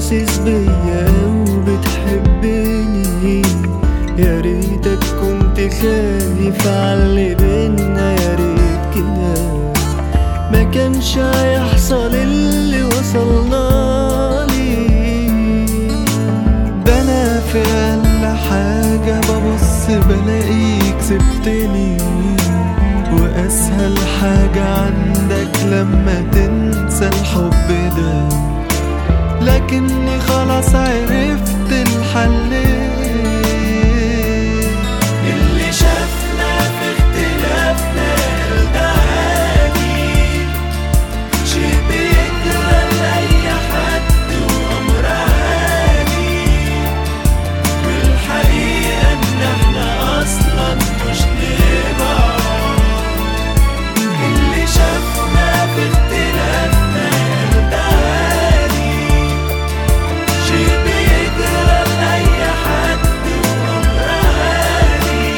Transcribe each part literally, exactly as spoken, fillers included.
حاسس بيا وبتحبني، يا ريتك كنت خايف عاللي بينا، يا ريت كده ما كانش هيحصل اللي وصلنالي. ده انا في اقل حاجة ببص بلاقيك سبتني، واسهل حاجة عندك لما تنسى الحب ده، لكني خلاص عرفت الحل. اللي شافنا في اختلافنا ده عادي، شي بيجرى لأي حد وأمر عادي، والحقيقة إن احنا أصلا مش لبعض. اللي شافنا في اختلافنا ده عادي، شي بيجرى لأي حد وأمر عادي،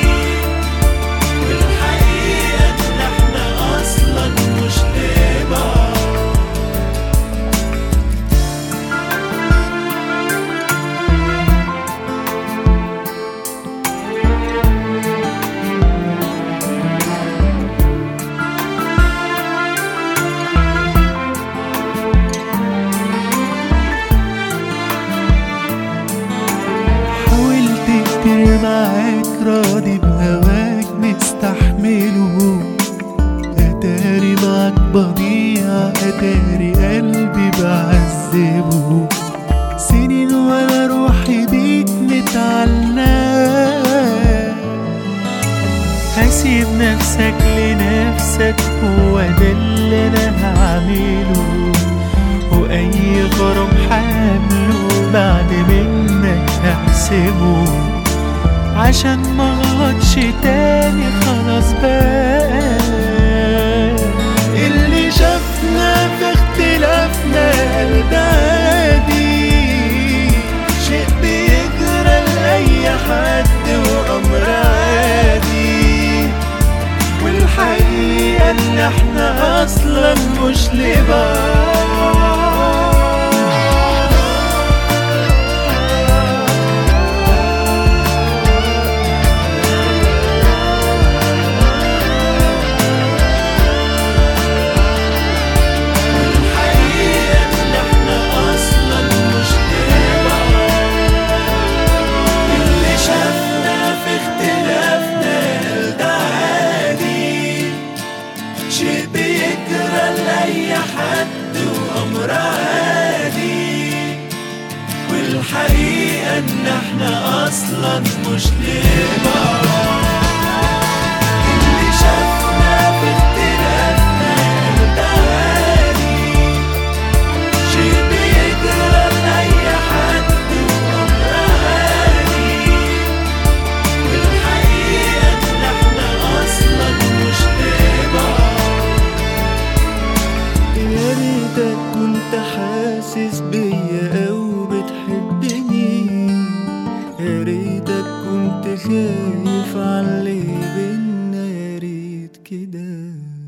والحقيقة إن احنا أصلا مش لبعض. حاولت كتير معاك راضي بهواك مستحمله، اتاري معاك بضيع، اتاري قلبي بعذبه. سنين وانا روحي بيك متعلقة، هسيب نفسك لنفسك، هو ده اللي انا هعمله، واي غرام حامله بعد منك هحسبه، عشان مغلطش تاني خلاص بقى. اللي شافنا في اختلافنا ده عادي، شيء بيجرى لأي حد وأمر عادي، والحقيقة إن احنا أصلا مش لبعض. شي بيجرى لأي حد وأمر عادي، والحقيقة إن احنا أصلا مش لبعض. اللي شافنا في اختلافنا ده عادي، شي بيجرى لأي حد وأمر عادي، والحقيقة إن احنا أصلا مش لبعض. يا ريتك كنت حاسس بيا أو بتحبني، يا ريتك كنت خايف عاللي بينا، يا ريت كده